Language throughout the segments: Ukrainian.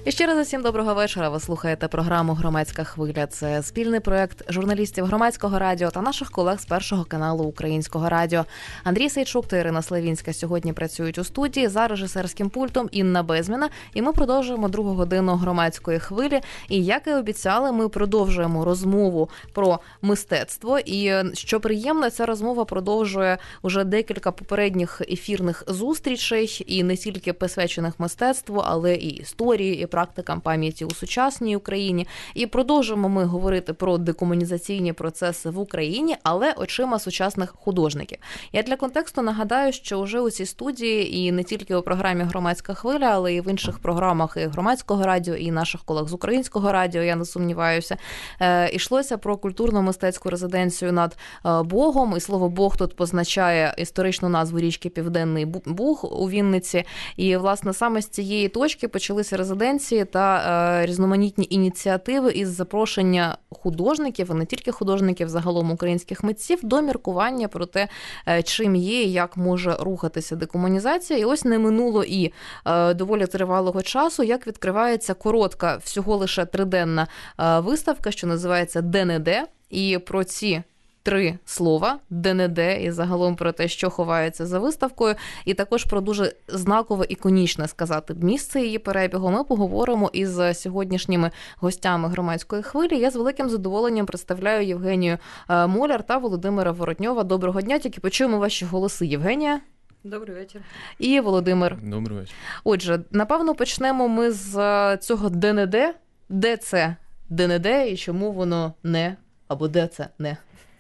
І ще раз усім доброго вечора. Ви слухаєте програму «Громадська хвиля». Це спільний проєкт журналістів Громадського радіо та наших колег з Першого каналу Українського радіо. Андрій Сейчук та Ірина Славінська сьогодні працюють у студії, за режисерським пультом Інна Безміна. І ми продовжуємо другу годину «Громадської хвилі». І, як і обіцяли, ми продовжуємо розмову про мистецтво. І, що приємно, ця розмова продовжує уже декілька попередніх ефірних зустрічей, і не тільки присвячених мистецтву, але і історії, і практикам пам'яті у сучасній Україні. І продовжуємо ми говорити про декомунізаційні процеси в Україні, але очима сучасних художників. Я для контексту нагадаю, що вже у цій студії, і не тільки у програмі «Громадська хвиля», але і в інших програмах і Громадського радіо, і наших колег з Українського радіо, я не сумніваюся, йшлося про культурно-мистецьку резиденцію над Богом. І слово «Бог» тут позначає історичну назву річки Південний Буг у Вінниці. І, власне, саме з цієї точки почалися резиденції та різноманітні ініціативи із запрошення художників, і не тільки художників, загалом українських митців, до міркування про те, чим є і як може рухатися декомунізація. І ось не минуло і доволі тривалого часу, як відкривається коротка, всього лише 3-денна виставка, що називається «Де-не-де». І про ці 3 слова «де-не-де» і загалом про те, що ховається за виставкою, і також про дуже знакове, іконічне, сказати, місце її перебігу, ми поговоримо із сьогоднішніми гостями «Громадської хвилі». Я з великим задоволенням представляю Євгенію Моляр та Володимира Воротньова. Доброго дня, тільки почуємо ваші голоси. Євгенія. Добрий вечір. І Володимир. Добрий вечір. Отже, напевно, почнемо ми з цього «де-не-де». Де це «де-не-де» і чому воно не, або де це не?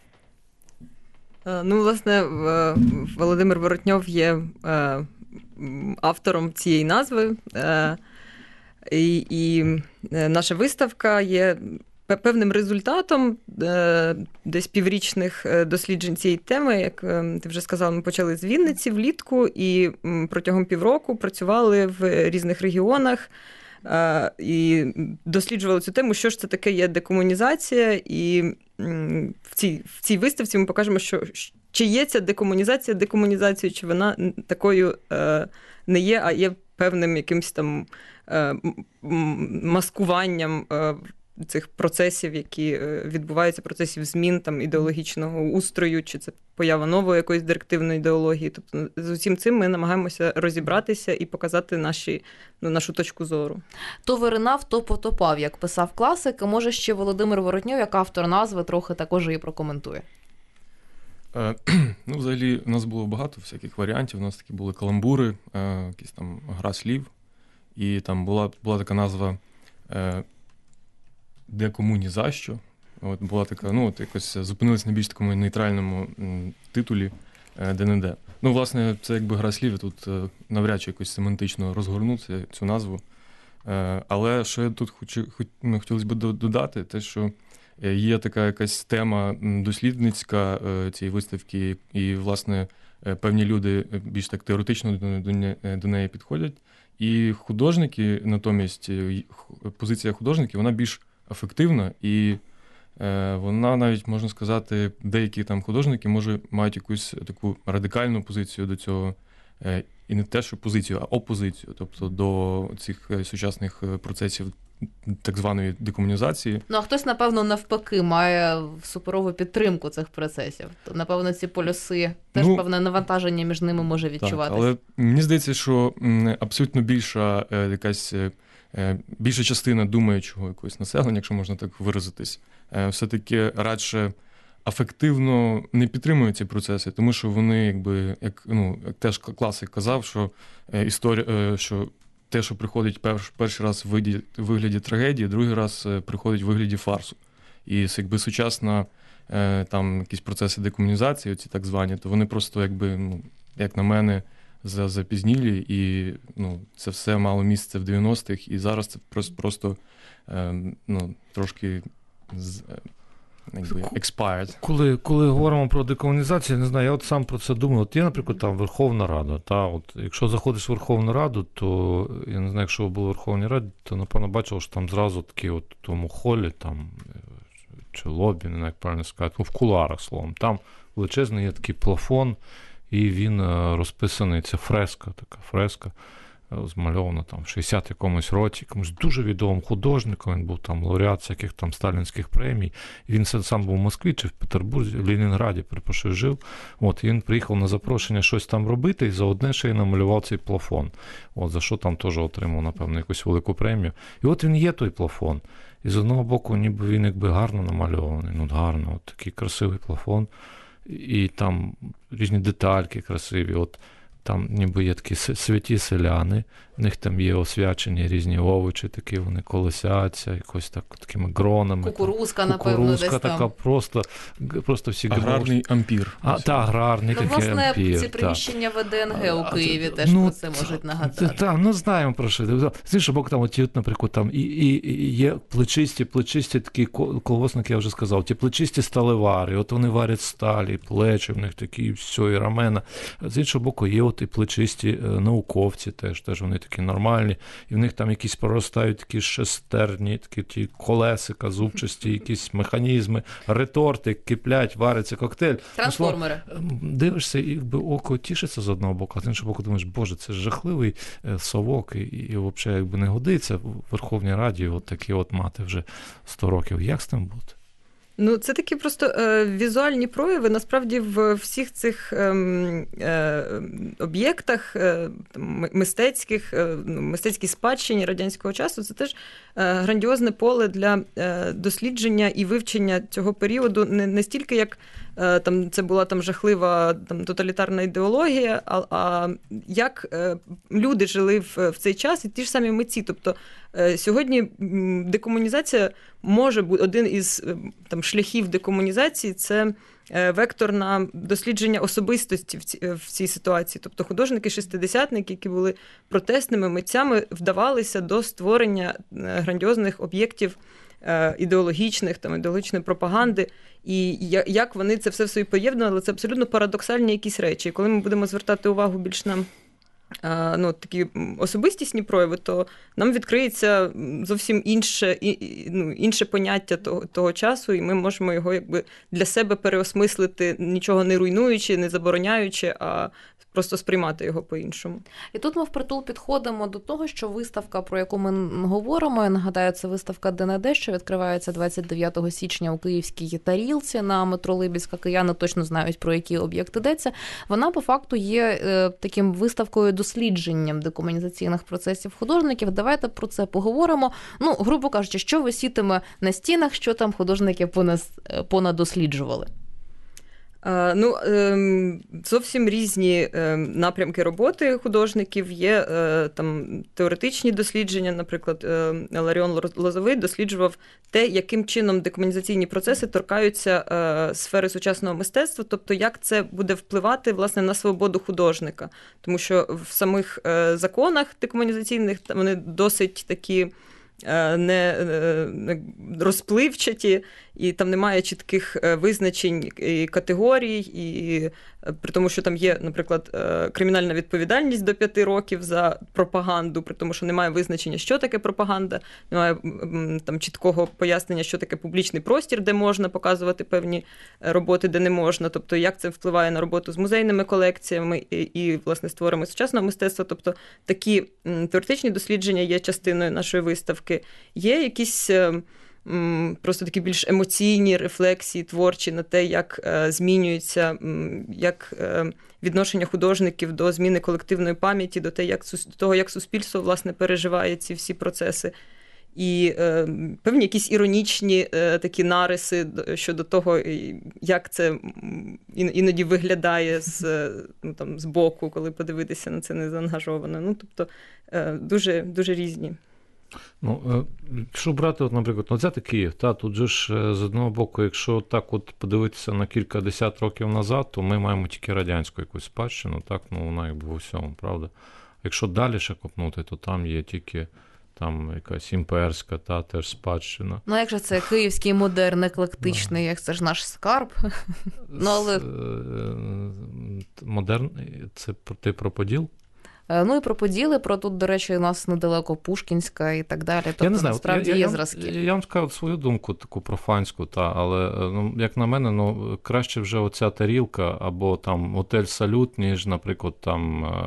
Ну, власне, Володимир Воротньов є автором цієї назви, і наша виставка є певним результатом десь піврічних досліджень цієї теми. Як ти вже сказала, ми почали з Вінниці влітку і протягом півроку працювали в різних регіонах і досліджували цю тему, що ж це таке є декомунізація. І в цій виставці ми покажемо, що чи є ця декомунізація декомунізацією, чи вона такою не є, а є певним якимось там маскуванням цих процесів, які відбуваються, процесів змін там ідеологічного устрою, чи це поява нової якоїсь директивної ідеології. Тобто з усім цим ми намагаємося розібратися і показати нашу точку зору. То виринав, то потопав, як писав класик. Може ще Володимир Воротньов, як автор назви, трохи також її прокоментує. Ну, взагалі, у нас було багато всяких варіантів. У нас такі були каламбури, якісь там гра слів. І там була така назва «Декомунізащо». От була така, якось зупинилися на більш такому нейтральному титулі «де-не-де». Ну, власне, це якби гра слів, тут навряд чи якось семантично розгорнути цю назву. Але що я тут хотілося б додати, те, що є така якась тема дослідницька цієї виставки, і, власне, певні люди більш так теоретично до неї підходять. І художники, натомість, позиція художників, вона більш афективна, і вона навіть, можна сказати, деякі там художники, може, мають якусь таку радикальну позицію до цього, і не те, що позицію, а опозицію, тобто до цих сучасних процесів так званої декомунізації. Ну, а хтось, напевно, навпаки, має суперову підтримку цих процесів. То, напевно, ці полюси, теж певне навантаження між ними може відчуватися. Але мені здається, що абсолютно більша частина думаючого якогось населення, якщо можна так виразитись, все-таки радше афективно не підтримують ці процеси, тому що вони, як теж класик казав, що історія, що те, що приходить перший раз в вигляді трагедії, другий раз приходить в вигляді фарсу. І сучасна там якісь процеси декомунізації, ці так звані, то вони просто, як на мене, запізнілі, і це все мало місце в 90-х, і зараз це просто трошки expired. Коли говоримо про декомунізацію, не знаю, я от сам про це думаю. От є, наприклад, там Верховна Рада. Якщо заходиш в Верховну Раду, то, я не знаю, якщо ви були в Верховній Раді, то, напевно, бачили, що там зразу такі в тому холі, там, чи лобі, не знаю, як правильно сказати, в кулуарах, словом. Там величезний є такий плафон, і він розписаний, це фреска, така фреска, змальовано там в 60 якомусь році, якомусь дуже відомим художником, він був там лауреат всяких там сталінських премій, і він сам був в Москві чи в Петербурзі, в Ленінграді, перепрошую, жив. От, і він приїхав на запрошення щось там робити, і за одне ще й намалював цей плафон. От, за що там теж отримав, напевно, якусь велику премію. І от він є той плафон. І з одного боку, ніби він якби гарно намальований, гарно, от такий красивий плафон, і там різні детальки красиві, от там ніби є такі святі селяни, в них там є освячені різні овочі, такі вони колосяться, якось так, такими гронами. Кукурузка, напевно, десь там. Така просто всі аграрний ампір. Аграрний такий власне, ампір. Ці приміщення ВДНГ у Києві теж про це можуть нагадати. Так, знаємо про що. З іншого боку, там, наприклад, там і є плечисті такі колгосники, я вже сказав, ті плечисті сталевари, от вони варять сталі, плечі, в них такі, все, і рамена. З іншого боку, є от і плечисті науковці теж вони такі нормальні, і в них там якісь проростають такі шестерні, такі ті колесика, зубчасті, якісь механізми, реторти, киплять, вариться коктейль. Трансформери. Дивишся, і якби око тішиться з одного боку, а з іншого боку думаєш, боже, це ж жахливий совок, і взагалі якби не годиться в Верховній Раді от такі от мати вже 100 років. Як з тим бути? Це такі просто візуальні прояви. Насправді в всіх цих об'єктах мистецькій спадщині радянського часу це теж грандіозне поле для дослідження і вивчення цього періоду не стільки як там це була там жахлива тоталітарна ідеологія, а як люди жили в цей час і ті ж самі митці. Тобто сьогодні декомунізація може бути один із шляхів декомунізації – це вектор на дослідження особистості в цій ситуації. Тобто художники-шестидесятники, які були протестними митцями, вдавалися до створення грандіозних об'єктів ідеологічної пропаганди, і як вони це все в собі поєднували, це абсолютно парадоксальні якісь речі. І коли ми будемо звертати увагу більш на такі особистісні прояви, то нам відкриється зовсім інше поняття того часу, і ми можемо його якби для себе переосмислити, нічого не руйнуючи, не забороняючи, а просто сприймати його по-іншому. І тут ми впритул підходимо до того, що виставка, про яку ми говоримо, я нагадаю, це виставка ДНД, що відкривається 29 січня у Київській тарілці на метро Либідська. Кияни точно знають, про які об'єкти йдеться. Вона, по факту, є таким виставкою дослідженням декомунізаційних процесів художників. Давайте про це поговоримо. Грубо кажучи, що висітиме на стінах, що там художники понадосліджували? Зовсім різні напрямки роботи художників. Є там теоретичні дослідження, наприклад, Ларіон Лозовий досліджував те, яким чином декомунізаційні процеси торкаються сфери сучасного мистецтва, тобто як це буде впливати, власне, на свободу художника. Тому що в самих законах декомунізаційних вони досить такі не розпливчаті, і там немає чітких визначень і категорій, і при тому, що там є, наприклад, кримінальна відповідальність до 5 років за пропаганду, при тому, що немає визначення, що таке пропаганда, немає там чіткого пояснення, що таке публічний простір, де можна показувати певні роботи, де не можна, тобто як це впливає на роботу з музейними колекціями і власне, з творами сучасного мистецтва. Тобто такі теоретичні дослідження є частиною нашої виставки. Є якісь просто такі більш емоційні рефлексії творчі на те, як змінюється, як відношення художників до зміни колективної пам'яті, до того, як суспільство, власне, переживає ці всі процеси. І певні якісь іронічні такі нариси щодо того, як це іноді виглядає з боку, коли подивитися на це незаангажовано. Тобто дуже, дуже різні. Якщо брати, наприклад, взяти Київ, тут же ж з одного боку, якщо так от подивитися на кілька десят років назад, то ми маємо тільки радянську якусь спадщину, вона якби в усьому, правда? Якщо далі ще копнути, то там є тільки якась імперська, теж спадщина. Як же це київський модерн, еклектичний, як це ж наш скарб? Але... Модерн, це ти про Поділ? І про Поділи, про тут, до речі, у нас недалеко Пушкінська і так далі. Тобто, я не знаю, насправді є зразки. Я вам скажу свою думку, таку профанську, але, як на мене, краще вже оця тарілка або там Отель Салют, ніж, наприклад, там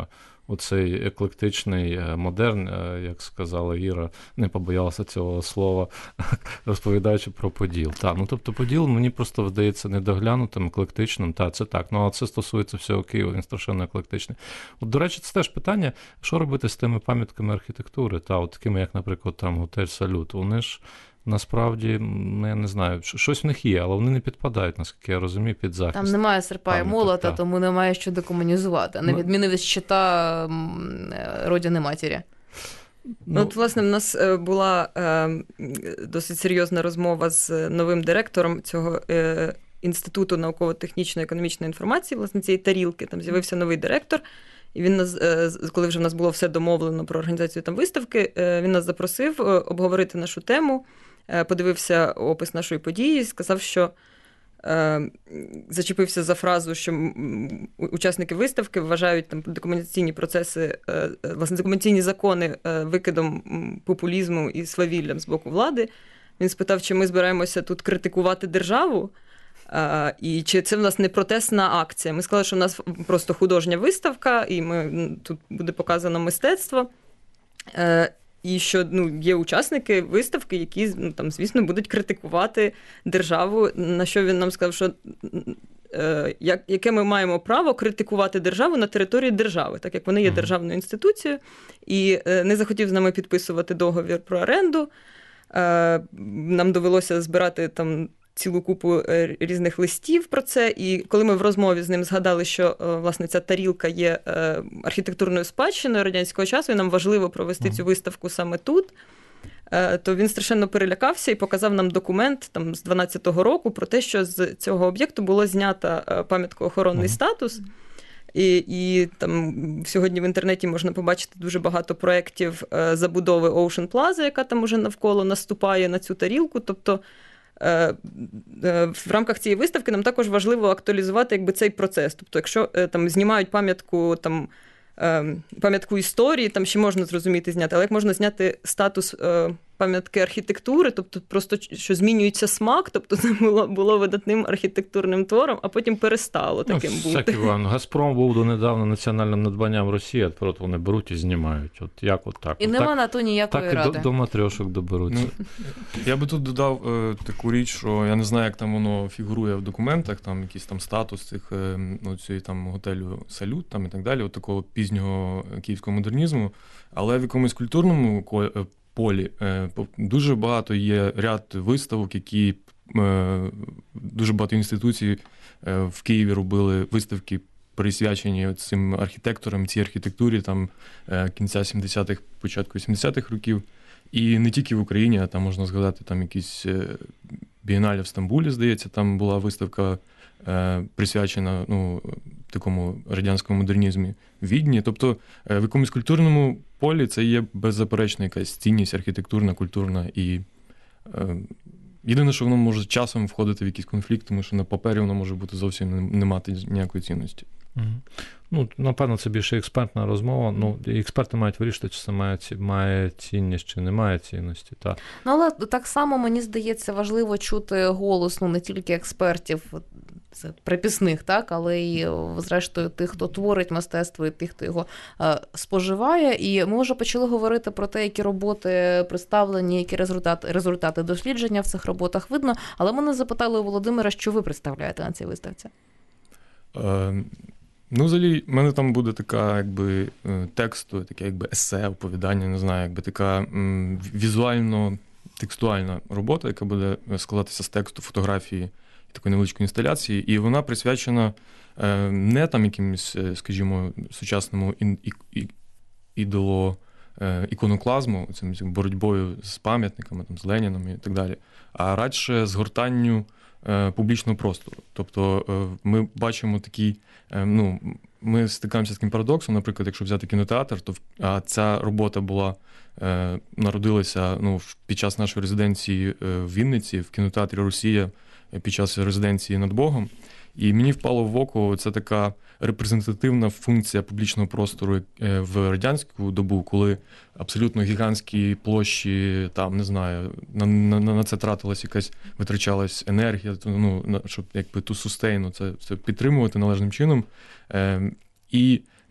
оцей еклектичний модерн, як сказала Іра, не побоялася цього слова, розповідаючи про Поділ. Тобто Поділ мені просто видається недоглянутим, еклектичним. Це так. А це стосується всього Києва, він страшенно еклектичний. От, до речі, це теж питання, що робити з тими пам'ятками архітектури, такими, як, наприклад, там готель «Салют». Вони ж насправді, я не знаю, щось в них є, але вони не підпадають, наскільки я розумію, під захист. Там немає серпа і молота, тому немає що декомунізувати, на відміну від щита Родини Матері. От, власне, в нас була досить серйозна розмова з новим директором цього Інституту науково-технічної економічної інформації, власне, цієї тарілки. Там з'явився новий директор, і він нас, коли вже в нас було все домовлено про організацію там виставки, він нас запросив обговорити нашу тему, подивився опис нашої події, сказав, що зачепився за фразу, що учасники виставки вважають там декомунізаційні процеси, власне, декомунізаційні закони викидом популізму і свавіллям з боку влади. Він спитав, чи ми збираємося тут критикувати державу, і чи це в нас не протестна акція. Ми сказали, що в нас просто художня виставка, і тут буде показано мистецтво. І що є учасники виставки, які, там, звісно, будуть критикувати державу, на що він нам сказав, що яке ми маємо право критикувати державу на території держави, так як вони є державною інституцією, і не захотів з нами підписувати договір про оренду. Нам довелося збирати там цілу купу різних листів про це, і коли ми в розмові з ним згадали, що, власне, ця тарілка є архітектурною спадщиною радянського часу, і нам важливо провести цю виставку саме тут, то він страшенно перелякався і показав нам документ там, з 12-го року про те, що з цього об'єкту було знято пам'яткоохоронний статус. І там сьогодні в інтернеті можна побачити дуже багато проєктів забудови Ocean Plaza, яка там уже навколо наступає на цю тарілку. Тобто в рамках цієї виставки нам також важливо актуалізувати цей процес. Тобто, якщо там знімають пам'ятку історії, там ще можна зрозуміти зняти, але як можна зняти статус пам'ятки архітектури, тобто просто, що змінюється смак, тобто це було видатним архітектурним твором, а потім перестало таким бути. Газпром був донедавна національним надбанням Росії, а тепер вони беруть і знімають. От як от так. І нема на то ніякої ради. Так і до матрьошок доберуться. Я би тут додав таку річ, що я не знаю, як там воно фігурує в документах, там якийсь там статус цієї там готелю «Салют» там і так далі, от такого пізнього київського модернізму, але в якомусь культурному полі дуже багато є ряд виставок, які дуже багато інституцій в Києві робили виставки, присвячені цим архітекторам, цій архітектурі там кінця 70-х, початку 80-х років. І не тільки в Україні, а там можна згадати там якісь бієнале в Стамбулі, здається, там була виставка присвячена такому радянському модернізмі в Відні. Тобто в якомусь культурному полі це є беззаперечна якась цінність архітектурна, культурна. І єдине, що воно може часом входити в якийсь конфлікт, тому що на папері воно може бути зовсім не мати ніякої цінності. Напевно, це більше експертна розмова. Експерти мають вирішити, чи це має цінність, чи не має цінності. Так. Але так само, мені здається, важливо чути голос не тільки експертів, це приписних, так, але й, зрештою, тих, хто творить мистецтво, і тих, хто його споживає. І ми вже почали говорити про те, які роботи представлені, які результати дослідження в цих роботах видно. Але ми не запитали у Володимира, що ви представляєте на цій виставці? Взагалі, в мене там буде така, тексту, таке, есе, оповідання, не знаю, така візуально-текстуальна робота, яка буде складатися з тексту, фотографії, такої невеличкої інсталяції, і вона присвячена не там якимось, скажімо, сучасному іконоклазму, цим боротьбою з пам'ятниками, там, з Леніном і так далі, а радше згортанню публічного простору. Тобто ми бачимо такий, ми стикаємося з таким парадоксом, наприклад, якщо взяти кінотеатр, то ця робота народилася під час нашої резиденції в Вінниці, в кінотеатрі «Росія», під час резиденції над Богом. І мені впало в око, це така репрезентативна функція публічного простору в радянську добу, коли абсолютно гігантські площі, там, не знаю, на це витрачалась енергія, щоб ту сустейну, це підтримувати належним чином. І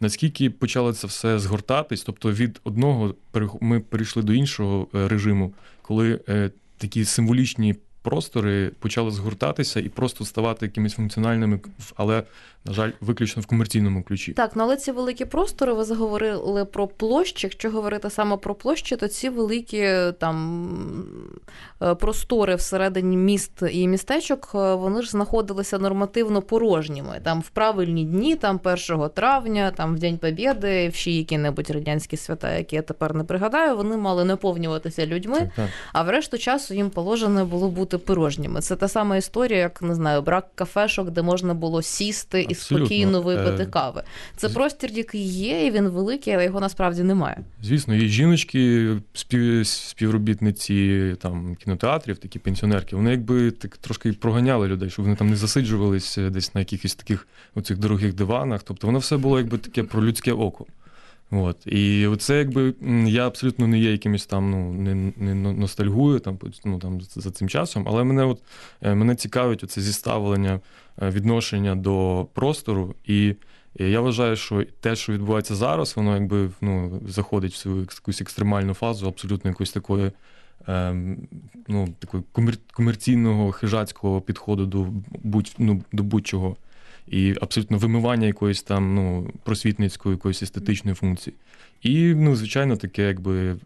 наскільки почало це все згортатись, тобто від одного ми перейшли до іншого режиму, коли такі символічні простори почали згортатися і просто ставати якимись функціональними, але, на жаль, виключно в комерційному ключі. Так, але ці великі простори, ви заговорили про площі. Якщо говорити саме про площі, то ці великі там простори всередині міст і містечок, вони ж знаходилися нормативно порожніми. Там в правильні дні, там 1 травня, там в День Побєди, в ще які-небудь радянські свята, які я тепер не пригадаю, вони мали наповнюватися людьми, так. А в решту часу їм положено було бути порожніми. Це та сама історія, як, не знаю, брак кафешок, де можна було сісти і спокійно випити кави. Це простір, який є, і він великий, але його насправді немає. Звісно, є жіночки, співробітниці там кінотеатрів, такі пенсіонерки, вони якби так трошки проганяли людей, щоб вони там не засиджувались десь на якихось таких оцих дорогих диванах. Тобто воно все було якби таке про людське око. От. І це якби я абсолютно не є якимось там, не ностальгую там за цим часом, але мене цікавить оце зіставлення, відношення до простору, і я вважаю, що те, що відбувається зараз, воно якби заходить в свою якусь екстремальну фазу, абсолютно якоїсь такої такої комерційного хижацького підходу до будь-чого. І абсолютно вимивання якоїсь там просвітницької, якоїсь естетичної функції. І, звичайно, таке якби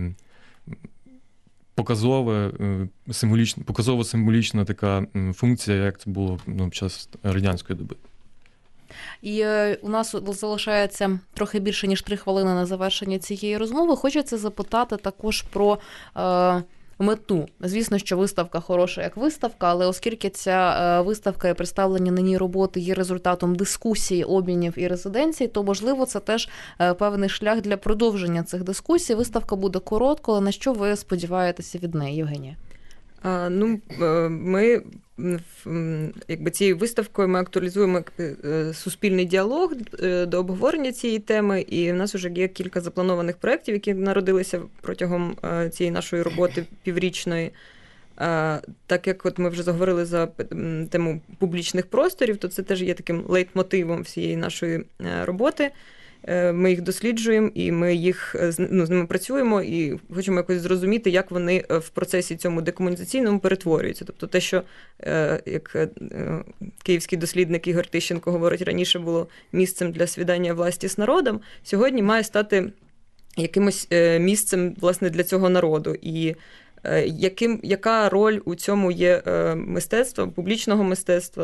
показово-символічна така функція, як це було під час радянської доби. І у нас залишається трохи більше, ніж 3 хвилини на завершення цієї розмови. Хочеться запитати також про мету. Звісно, що виставка хороша як виставка, але оскільки ця виставка і представлення на ній роботи є результатом дискусії, обмінів і резиденцій, то, можливо, це теж певний шлях для продовження цих дискусій. Виставка буде коротко, але на що ви сподіваєтеся від неї, Євгенія? Ми якби цією виставкою ми актуалізуємо суспільний діалог до обговорення цієї теми, і в нас вже є кілька запланованих проєктів, які народилися протягом цієї нашої роботи піврічної. Так як от ми вже заговорили за тему публічних просторів, то це теж є таким лейтмотивом всієї нашої роботи. Ми їх досліджуємо, і ми з ними працюємо, і хочемо якось зрозуміти, як вони в процесі цьому декомунізаційному перетворюються. Тобто те, що, як київський дослідник Ігор Тищенко говорить, раніше було місцем для свідання власті з народом, сьогодні має стати якимось місцем, власне, для цього народу. І яка роль у цьому є мистецтва, публічного мистецтва,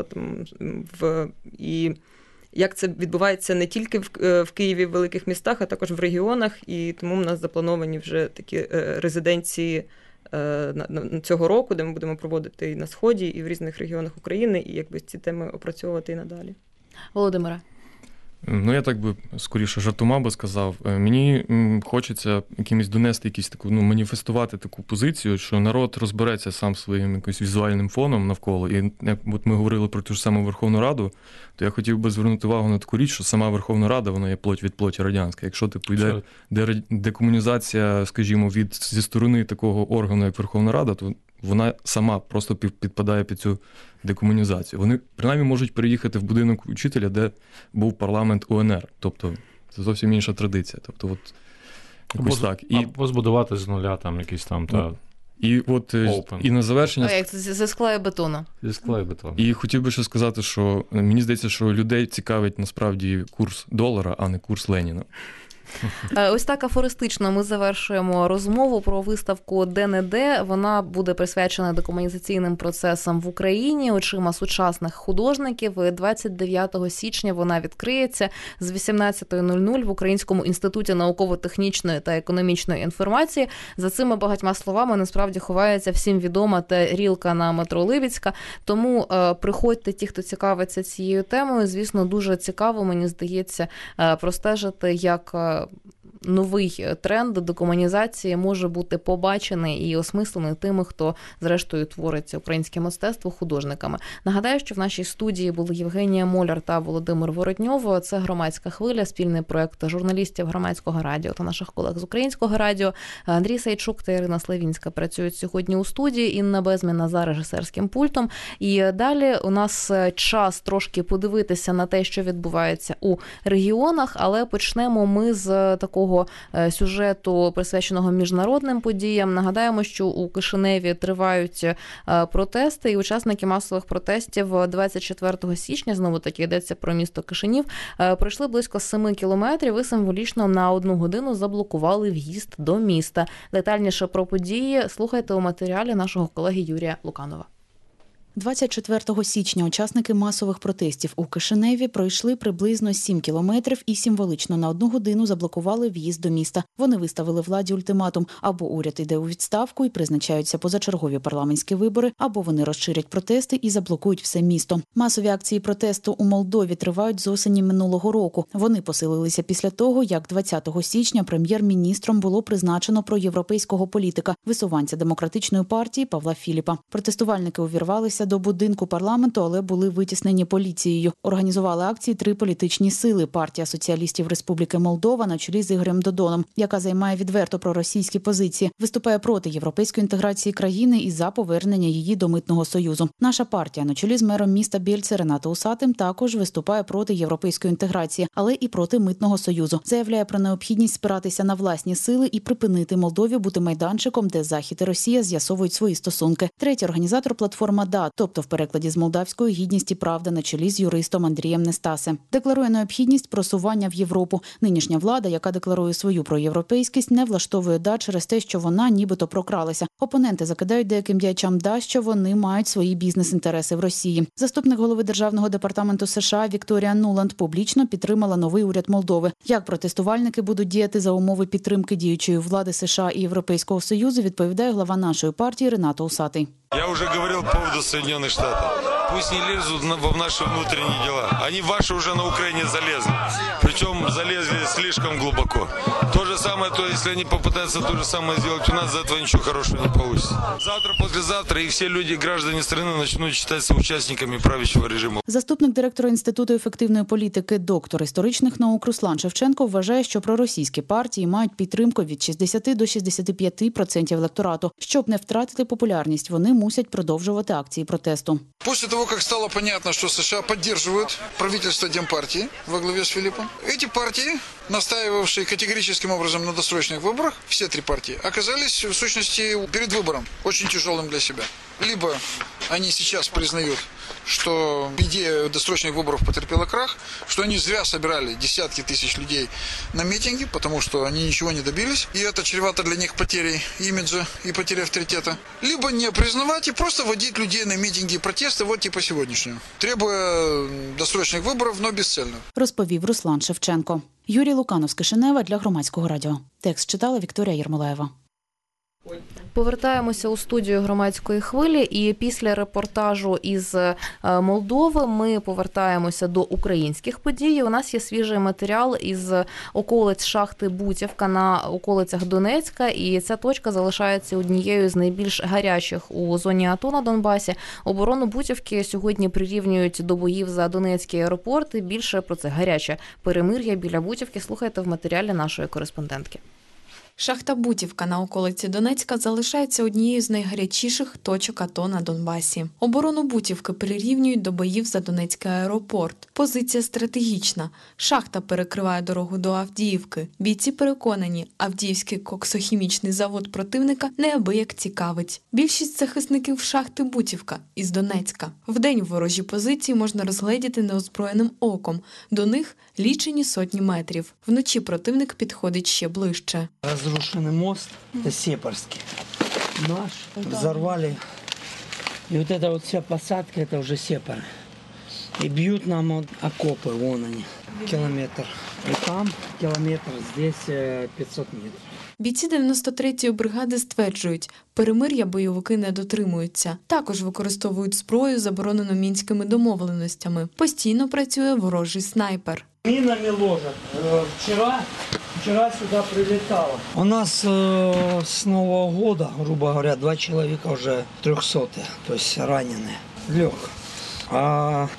і як це відбувається не тільки в Києві, в великих містах, а також в регіонах, і тому в нас заплановані вже такі резиденції цього року, де ми будемо проводити і на Сході, і в різних регіонах України, і якби ці теми опрацьовувати і надалі. Володимире. Я так би скоріше жартома би сказав. Мені хочеться донести таку, маніфестувати таку позицію, що народ розбереться сам своїм якось візуальним фоном навколо. І як ми говорили про ту ж саму Верховну Раду, то я хотів би звернути увагу на таку річ, що сама Верховна Рада, вона є плоть від плоті радянська. Якщо йде декомунізація, скажімо, зі сторони такого органу, як Верховна Рада, то вона сама просто підпадає під цю декомунізацію. Вони, принаймні, можуть переїхати в будинок учителя, де був парламент УНР. Тобто, це зовсім інша традиція. Тобто, от, якось так. Або збудувати з нуля там якісь там, і на завершення... Як це зі скла і бетону. Зі скла і бетону. І хотів би ще сказати, що мені здається, що людей цікавить насправді курс долара, а не курс Леніна. Ось так афористично ми завершуємо розмову про виставку «Де-не-де». Вона буде присвячена декомунізаційним процесам в Україні очима сучасних художників. 29 січня вона відкриється з 18:00 в Українському інституті науково-технічної та економічної інформації. За цими багатьма словами насправді ховається всім відома тарілка на метро Либідська. Тому приходьте ті, хто цікавиться цією темою. Звісно, дуже цікаво, мені здається, простежити, як новий тренд декомунізації може бути побачений і осмислений тими, хто, зрештою, твориться українське мистецтво художниками. Нагадаю, що в нашій студії були Євгенія Моляр та Володимир Воротньов. Це «Громадська хвиля», спільний проєкт журналістів Громадського радіо та наших колег з Українського радіо. Андрій Сайчук та Ірина Славінська працюють сьогодні у студії, Інна Безміна за режисерським пультом. І далі у нас час трошки подивитися на те, що відбувається у регіонах, але почнемо ми з такого сюжету, присвяченого міжнародним подіям. Нагадаємо, що у Кишиневі тривають протести, і учасники масових протестів 24 січня, знову-таки йдеться про місто Кишинів, пройшли близько 7 кілометрів і символічно на 1 годину заблокували в'їзд до міста. Детальніше про події слухайте у матеріалі нашого колеги Юрія Луканова. 24 січня учасники масових протестів у Кишиневі пройшли приблизно 7 кілометрів і символічно на 1 годину заблокували в'їзд до міста. Вони виставили владі ультиматум: або уряд іде у відставку і призначаються позачергові парламентські вибори, або вони розширять протести і заблокують все місто. Масові акції протесту у Молдові тривають з осені минулого року. Вони посилилися після того, як 20 січня прем'єр-міністром було призначено проєвропейського політика, висуванця демократичної партії Павла Філіпа. Протестувальники увірвалися до будинку парламенту, але були витіснені поліцією. Організували акції 3 політичні сили: партія соціалістів Республіки Молдова на чолі з Ігорем Додоном, яка займає відверто проросійські позиції, виступає проти європейської інтеграції країни і за повернення її до митного союзу. Наша партія на чолі з мером міста Бєльце Ренато Усатим також виступає проти європейської інтеграції, але і проти митного союзу. Заявляє про необхідність спиратися на власні сили і припинити Молдові бути майданчиком, де Захід і Росія з'ясовують свої стосунки. Третій організатор – платформа «Да», тобто в перекладі з молдавської «Гідність і правда» на чолі з юристом Андрієм Нестасе. Декларує необхідність просування в Європу. Нинішня влада, яка декларує свою проєвропейськість, не влаштовує «Да» через те, що вона нібито прокралася. Опоненти закидають деяким діячам «Да», що вони мають свої бізнес-інтереси в Росії. Заступник голови Державного департаменту США Вікторія Нуланд публічно підтримала новий уряд Молдови. Як протестувальники будуть діяти за умови підтримки діючої влади США і Європейського Союзу, відповідає глава нашої партії Ренато Усатий. Я уже говорил по поводу Соединенных Штатов. Пусть не лезут в наши внутренние дела. Они ваши уже на Украине залезли. Причем залезли слишком глубоко. То же самое, то если они попытаются то же самое сделать у нас, за этого ничего хорошего не получится. Завтра, послезавтра и все люди, граждане страны начнут считаться участниками правящего режиму. Заступник директора Інституту ефективної політики, доктор історичних наук Руслан Шевченко вважає, що проросійські партії мають підтримку від 60 до 65% електорату. Щоб не втратити популярність, вони мусять продовжувати акції протесту. После того, как стало понятно, что США поддерживают правительство Демпартии во главе с Филиппом, эти партии, настаивавшие категорическим образом на досрочных выборах, все 3 партии, оказались в сущности перед выбором, очень тяжелым для себя. Либо они сейчас признают, что идея досрочных выборов потерпела крах, что они зря собирали десятки тысяч людей на митинги, потому что они ничего не добились, и это чревато для них потерей имиджа и потерей авторитета. Либо не признавать и просто водить людей на митинги и протесты, вот типа сегодняшнего, требуя досрочных выборов, но бесцельно. Розповів Руслан Шевченко. Юрій Луканов з Кишинева для Громадського радіо. Текст читала Вікторія Єрмолаєва. Повертаємося у студію Громадської хвилі, і після репортажу із Молдови ми повертаємося до українських подій. У нас є свіжий матеріал із околиць шахти Бутівка на околицях Донецька, і ця точка залишається однією з найбільш гарячих у зоні АТО на Донбасі. Оборону Бутівки сьогодні прирівнюють до боїв за Донецький аеропорт, і більше про це гаряче перемир'я біля Бутівки слухайте в матеріалі нашої кореспондентки. Шахта Бутівка на околиці Донецька залишається однією з найгарячіших точок АТО на Донбасі. Оборону Бутівки прирівнюють до боїв за Донецький аеропорт. Позиція стратегічна. Шахта перекриває дорогу до Авдіївки. Бійці переконані, Авдіївський коксохімічний завод противника неабияк цікавить. Більшість захисників шахти Бутівка із Донецька. Вдень ворожі позиції можна розгледіти неозброєним оком. До них лічені сотні метрів. Вночі противник підходить ще ближче. Разрушенный мост, это Сепарский. Наш взорвали. И вот эта вот вся посадка, это уже Сепары. И бьют нам вот окопы, вон они, километр. И там километр, здесь 500 метров. Бійці 93-ї бригади стверджують, перемир'я бойовики не дотримуються. Також використовують зброю, заборонену мінськими домовленостями. Постійно працює ворожий снайпер. Минами ложат. Вчера Вчера сюда прилетало. У нас с Нового года, грубо говоря, 2 человека уже 300, то есть раненые. Лег. А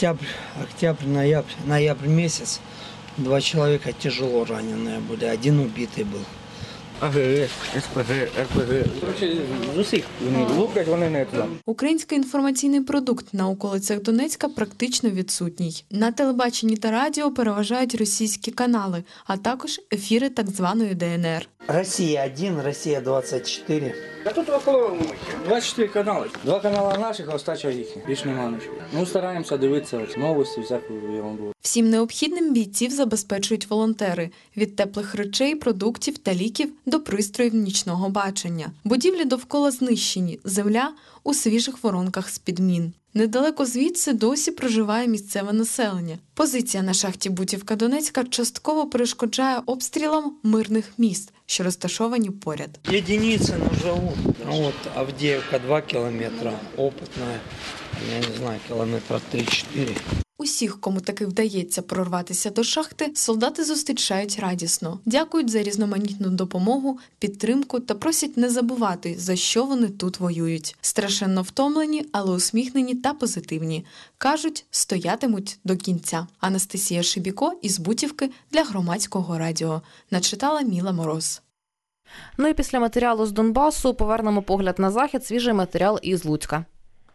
октябрь, ноябрь месяц 2 человека тяжело раненые были, 1 убитый был. АГС, СПГ, РПГ. Короче, з усіх луплять вони не туди. Український інформаційний продукт на околицях Донецька практично відсутній. На телебаченні та радіо переважають російські канали, а також ефіри так званої ДНР. Россия 1, Россия 24. А тут около 24 канали. 2 канали наших, а остача їхні. Більш нема нічого. Ну, стараємося дивитися новості, всяку ерунду. Всім необхідним бійців забезпечують волонтери – від теплих речей, продуктів та ліків до пристроїв нічного бачення. Будівлі довкола знищені, земля у свіжих воронках з-під мін. Недалеко звідси досі проживає місцеве населення. Позиція на шахті Бутівка Донецька частково перешкоджає обстрілам мирних міст, що розташовані поряд. Единицы, но живут. Вот Авдеевка 2 километра, опытная, я не знаю, километра 3-4. Усіх, кому таки вдається прорватися до шахти, солдати зустрічають радісно. Дякують за різноманітну допомогу, підтримку та просять не забувати, за що вони тут воюють. Страшенно втомлені, але усміхнені та позитивні. Кажуть, стоятимуть до кінця. Анастасія Шибіко із Бутівки для Громадського радіо. Начитала Міла Мороз. Ну і після матеріалу з Донбасу повернемо погляд на захід, свіжий матеріал із Луцька.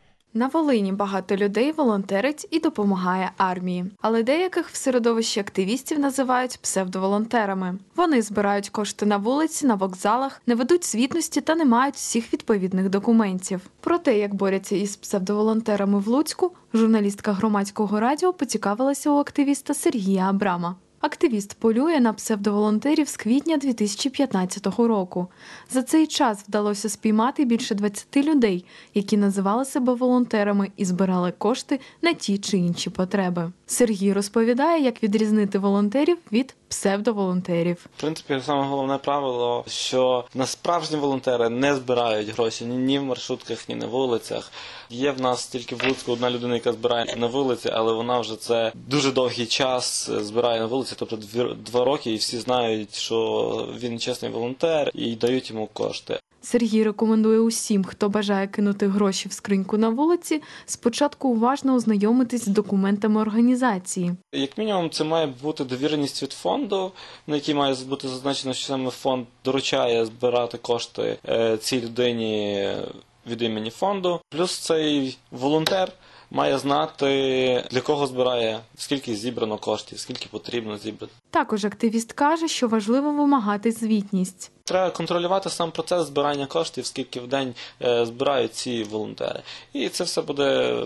На Волині багато людей волонтерить і допомагає армії. Але деяких в середовищі активістів називають псевдоволонтерами. Вони збирають кошти на вулиці, на вокзалах, не ведуть звітності та не мають всіх відповідних документів. Про те, як борються із псевдоволонтерами в Луцьку, журналістка Громадського радіо поцікавилася у активіста Сергія Абрама. Активіст полює на псевдоволонтерів з квітня 2015 року. За цей час вдалося спіймати більше 20 людей, які називали себе волонтерами і збирали кошти на ті чи інші потреби. Сергій розповідає, як відрізнити волонтерів від псевдоволонтерів. В принципі, саме головне правило, що насправжні волонтери не збирають гроші ні в маршрутках, ні на вулицях. Є в нас тільки в Луцьку одна людина, яка збирає на вулиці, але вона вже це дуже довгий час збирає на вулиці, тобто 2 роки, і всі знають, що він чесний волонтер, і дають йому кошти. Сергій рекомендує усім, хто бажає кинути гроші в скриньку на вулиці, спочатку уважно ознайомитись з документами організації. Як мінімум, це має бути довіреність від фонду, на якій має бути зазначено, що саме фонд доручає збирати кошти цій людині від імені фонду. Плюс цей волонтер має знати, для кого збирає, скільки зібрано коштів, скільки потрібно зібрати. Також активіст каже, що важливо вимагати звітність. Треба контролювати сам процес збирання коштів, скільки в день збирають ці волонтери. І це все буде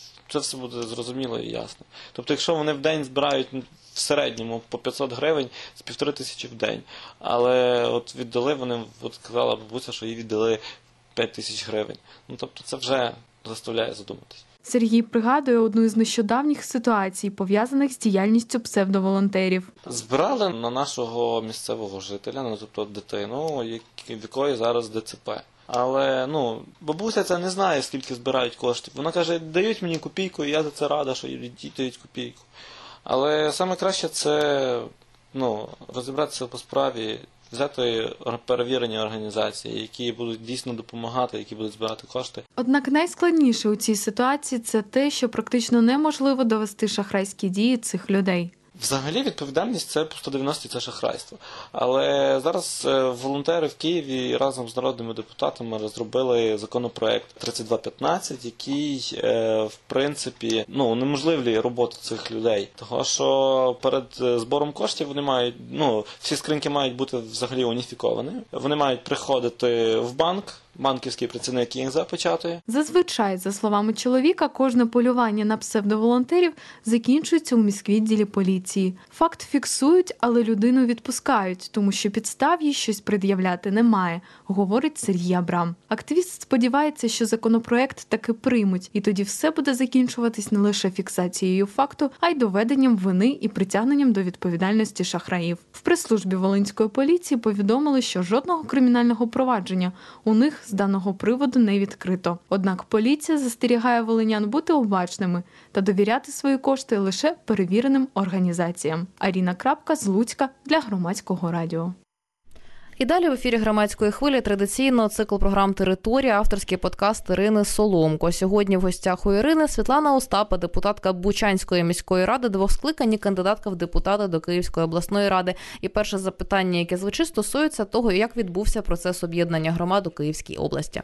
зрозуміло і ясно. Тобто, якщо вони в день збирають в середньому по 500 гривень, з 1500 в день, але от віддали вони, от сказала бабуся, що їй віддали 5000 гривень. Ну, тобто, це вже заставляє задуматись. Сергій пригадує одну із нещодавніх ситуацій, пов'язаних з діяльністю псевдоволонтерів. Збирали на нашого місцевого жителя, тобто дитину, в якої зараз ДЦП. Але, бабуся це не знає, скільки збирають коштів. Вона каже, дають мені копійку, і я за це рада, що їй дають копійку. Але саме краще це, розібратися по справі, взяти перевірені організації, які будуть дійсно допомагати, які будуть збирати кошти. Однак найскладніше у цій ситуації – це те, що практично неможливо довести шахрайські дії цих людей. Взагалі відповідальність – це по 190 – це шахрайство. Але зараз волонтери в Києві разом з народними депутатами розробили законопроект 3215, який, в принципі, унеможливлює роботу цих людей. Тому що перед збором коштів вони мають, всі скриньки мають бути взагалі уніфіковані. Вони мають приходити в банк, банківський працівник їх запечатує. Зазвичай, за словами чоловіка, кожне полювання на псевдоволонтерів закінчується у міськвідділі поліції. Факт фіксують, але людину відпускають, тому що підстав їй щось пред'являти немає, говорить Сергій Абрам. Активіст сподівається, що законопроект таки приймуть, і тоді все буде закінчуватись не лише фіксацією факту, а й доведенням вини і притягненням до відповідальності шахраїв. В прес-службі Волинської поліції повідомили, що жодного кримінального провадження у них з даного приводу не відкрито. Однак поліція застерігає волинян бути обачними та довіряти свої кошти лише перевіреним організаціям. Аріна Крапка з Луцька для Громадського радіо. І далі в ефірі «Громадської хвилі» традиційно цикл програм «Територія», авторський подкаст Ірини Соломко. Сьогодні в гостях у Ірини Світлана Остапа, депутатка Бучанської міської ради, 2 скликань і кандидатка в депутати до Київської обласної ради. І перше запитання, яке звучить, стосується того, як відбувся процес об'єднання громад у Київській області.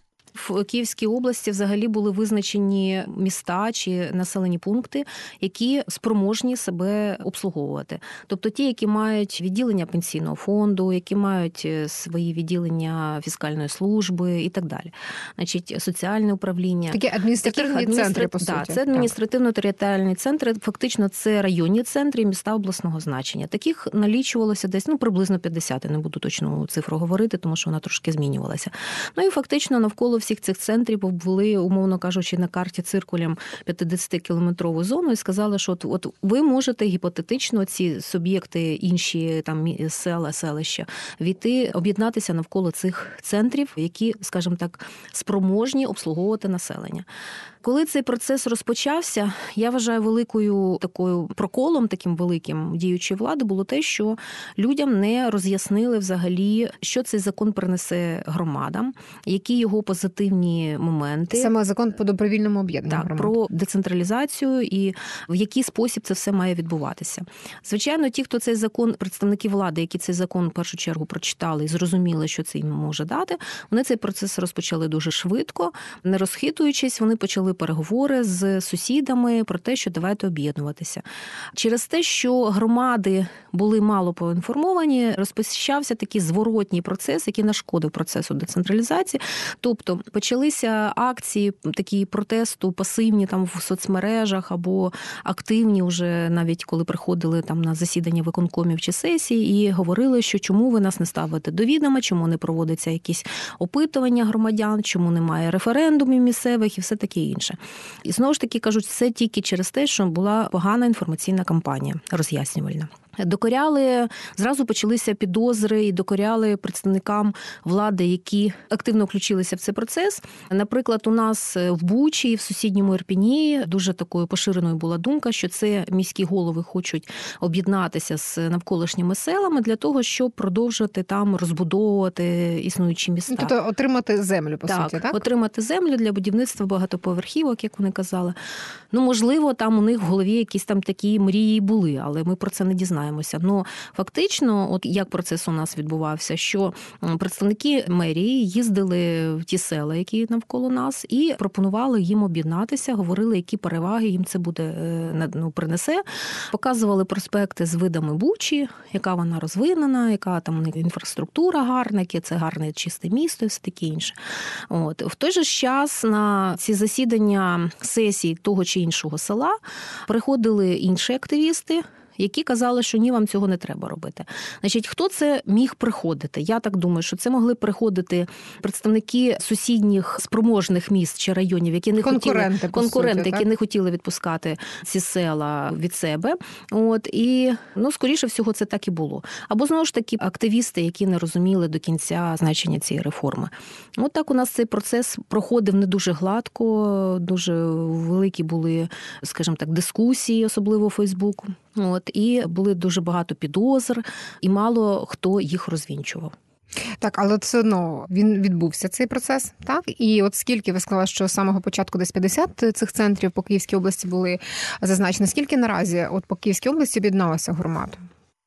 В Київській області взагалі були визначені міста чи населені пункти, які спроможні себе обслуговувати. Тобто ті, які мають відділення пенсійного фонду, які мають свої відділення фіскальної служби і так далі. Значить, соціальне управління. Такі адміністративні центри, по суті. Так, це адміністративно-територіальні центри, фактично це районні центри і міста обласного значення. Таких налічувалося десь приблизно 50, не буду точну цифру говорити, тому що вона трошки змінювалася. Ну і фактично навколо всіх цих центрів були, умовно кажучи, на карті циркулем 50-кілометрову зону і сказали, що от ви можете гіпотетично ці суб'єкти, інші там села, селища, війти, об'єднатися навколо цих центрів, які, скажімо так, спроможні обслуговувати населення. Коли цей процес розпочався, я вважаю великою такою проколом, таким великим діючої влади було те, що людям не роз'яснили взагалі, що цей закон принесе громадам, які його позитивні моменти. Саме закон по добровільному об'єднанню громад. Про децентралізацію і в який спосіб це все має відбуватися. Звичайно, ті, хто цей закон, представники влади, які цей закон в першу чергу прочитали і зрозуміли, що це їм може дати, вони цей процес розпочали дуже швидко, не розхитуючись, вони почали переговори з сусідами про те, що давайте об'єднуватися. Через те, що громади були мало поінформовані, розпочався такий зворотній процес, який нашкодив процесу децентралізації. Тобто почалися акції такі протесту, пасивні там в соцмережах або активні вже навіть коли приходили там на засідання виконкомів чи сесії і говорили, що чому ви нас не ставите до відома, чому не проводиться якісь опитування громадян, чому немає референдумів місцевих і все таке інше. І знову ж таки кажуть, це тільки через те, що була погана інформаційна кампанія роз'яснювальна. Докоряли, зразу почалися підозри і докоряли представникам влади, які активно включилися в цей процес. Наприклад, у нас в Бучі і в сусідньому Ірпіні дуже такою поширеною була думка, що це міські голови хочуть об'єднатися з навколишніми селами для того, щоб продовжити там розбудовувати існуючі міста. Тобто отримати землю, по суті, так? Отримати землю для будівництва багатоповерхівок, як вони казали. Ну, можливо, там у них в голові якісь там такі мрії були, але ми про це не дізнаємося. Ну, фактично, от як процес у нас відбувався, що представники мерії їздили в ті села, які навколо нас, і пропонували їм об'єднатися, говорили, які переваги їм це буде принесе. Показували проспекти з видами Бучі, яка вона розвинена, яка там у них інфраструктура гарна, яке це гарне чисте місто і все таке інше. От. В той же час на ці засідання сесій того чи іншого села приходили інші активісти, які казали, що ні, вам цього не треба робити. Значить, хто це міг приходити? Я так думаю, що це могли приходити представники сусідніх спроможних міст чи районів, які не конкуренти, які не хотіли відпускати ці села від себе. От, і, скоріше всього, це так і було. Або, знову ж таки, активісти, які не розуміли до кінця значення цієї реформи. От так у нас цей процес проходив не дуже гладко, дуже великі були, скажімо так, дискусії, особливо у Фейсбуку. От, і були дуже багато підозр, і мало хто їх розвінчував. Так, але все одно він відбувся, цей процес, так? І от скільки, ви сказали, що з самого початку десь 50 цих центрів по Київській області були зазначені. Скільки наразі от по Київській області об'єдналося громад?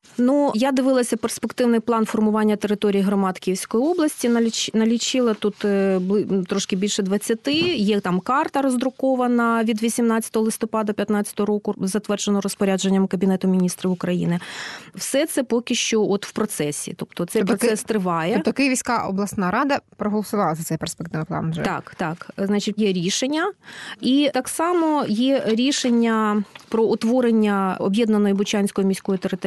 Я дивилася перспективний план формування території громад Київської області, налічила тут трошки більше 20, є там карта роздрукована від 18 листопада 2015 року, затверджено розпорядженням Кабінету міністрів України. Все це поки що от в процесі, тобто цей процес триває. Тобто Київська обласна рада проголосувала за цей перспективний план вже? Так. Значить, є рішення. І так само є рішення про утворення об'єднаної Бучанської міської територіальної громади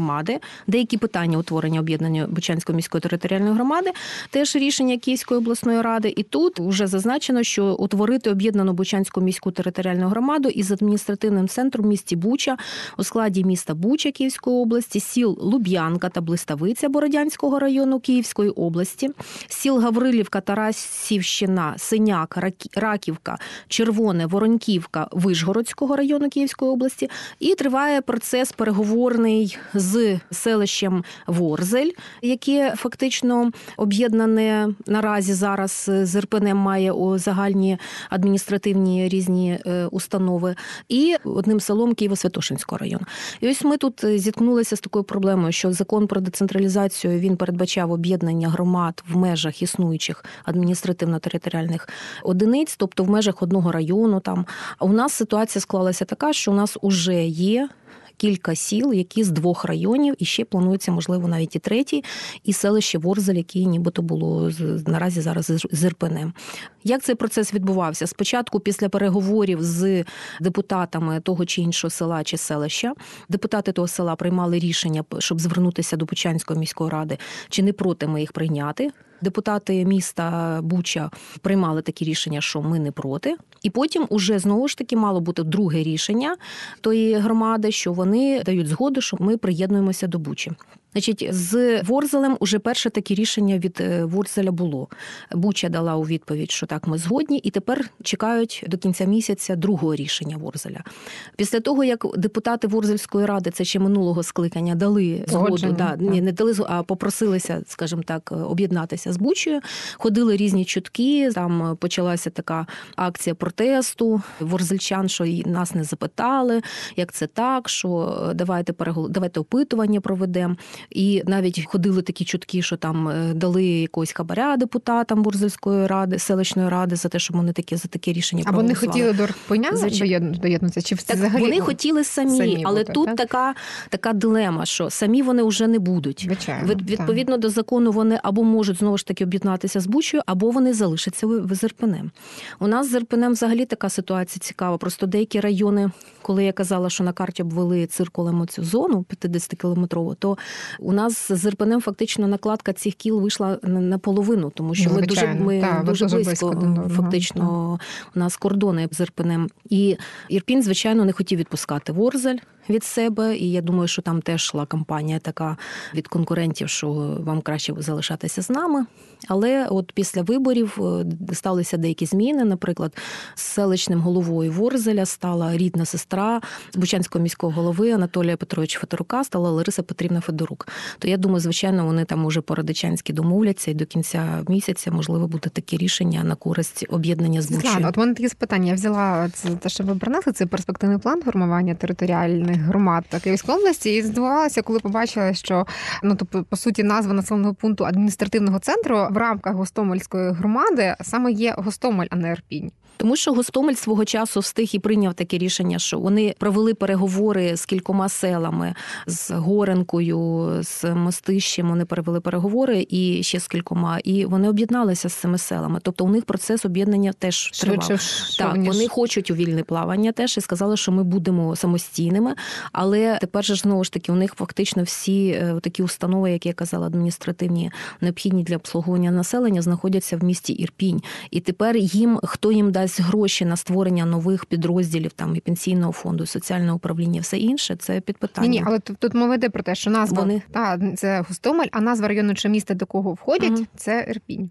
громади, деякі питання утворення об'єднання Бучанської міської територіальної громади, теж рішення Київської обласної ради. І тут вже зазначено, що утворити об'єднану Бучанську міську територіальну громаду із адміністративним центром в місті Буча у складі міста Буча Київської області, сіл Луб'янка та Блиставиця Бородянського району Київської області, сіл Гаврилівка, Тарасівщина, Синяк, Раківка, Червоне, Вороньківка Вишгородського району Київської області. І триває процес переговорний з селищем Ворзель, яке фактично об'єднане наразі зараз з Ірпенем, має загальні адміністративні різні установи, і одним селом Києво-Святошинського району. І ось ми тут зіткнулися з такою проблемою, що закон про децентралізацію, він передбачав об'єднання громад в межах існуючих адміністративно-територіальних одиниць, тобто в межах одного району там. А у нас ситуація склалася така, що у нас уже є кілька сіл, які з 2 районів, і ще планується, можливо, навіть і 3-й, і селище Ворзель, яке нібито було наразі зараз з Ірпенем. Як цей процес відбувався? Спочатку, після переговорів з депутатами того чи іншого села чи селища, депутати того села приймали рішення, щоб звернутися до Бучанської міської ради, чи не проти ми їх прийняти. Депутати міста Буча приймали такі рішення, що ми не проти. І потім уже знову ж таки мало бути друге рішення тої громади, що вони дають згоду, що ми приєднуємося до Бучі. Значить, з Ворзелем уже перше таке рішення від Ворзеля було. Буча дала у відповідь, що так, ми згодні, і тепер чекають до кінця місяця другого рішення Ворзеля. Після того, як депутати Ворзельської ради, це ще минулого скликання, дали згоду, не дали, а попросилися, скажімо так, об'єднатися з Бучею, ходили різні чутки, там почалася така акція протесту ворзельчан, що нас не запитали, як це так, що давайте опитування проведемо. І навіть ходили такі чутки, що там дали якогось хабаря депутатам Ворзельської ради, селищної ради за те, що вони за таке рішення проголосували. А вони хотіли до Ірпеня доєднатися? Чи взагалі? Вони хотіли самі, але бути, тут така дилема, що самі вони вже не будуть. Звичайно, відповідно до закону вони або можуть знову ж таки об'єднатися з Бучею, або вони залишаться з Ірпенем. У нас з Ірпенем взагалі така ситуація цікава. Просто деякі райони, коли я казала, що на карті обвели циркулем цю зону 50-кілометрову, то у нас з Ірпенем фактично накладка цих кіл вийшла наполовину, тому що ми дуже близько фактично у нас кордони з Ірпенем. І Ірпінь, звичайно, не хотів відпускати Ворзель від себе, і я думаю, що там теж йшла кампанія така від конкурентів, що вам краще залишатися з нами. Але от після виборів сталися деякі зміни. Наприклад, з селищним головою Ворзеля стала рідна сестра Бучанського міського голови Анатолія Петровича Федорука, стала Лариса Петрівна Федорук. То я думаю, звичайно, вони там уже по-радичанськи домовляться, і до кінця місяця, можливо, буде таке рішення на користь об'єднання з Бучею. От мене такі запитання. Я взяла те, що ви принесли, цей перспективний план формування територіальних громад Київської області, і здивувалася, коли побачила, що по суті назва населеного пункту адміністративного центру в рамках Гостомельської громади саме є Гостомель, а не Ірпінь. Тому що Гостомель свого часу встиг і прийняв таке рішення, що вони провели переговори з кількома селами, з Горенкою, з Мостищем, вони провели переговори і ще з кількома, і вони об'єдналися з цими селами. Тобто у них процес об'єднання теж тривав. Так, вони хочуть у вільне плавання теж і сказали, що ми будемо самостійними, але тепер же знову ж таки у них фактично всі такі установи, як я казала, адміністративні, необхідні для обслуговування населення, знаходяться в місті Ірпінь. І тепер хто їм дасть гроші на створення нових підрозділів, там і пенсійного фонду, і соціального управління, все інше, це під питання. Ні, але тут мова йде про те, що назва це Гостомель, а назва району чи міста, до кого входять, це Ірпінь.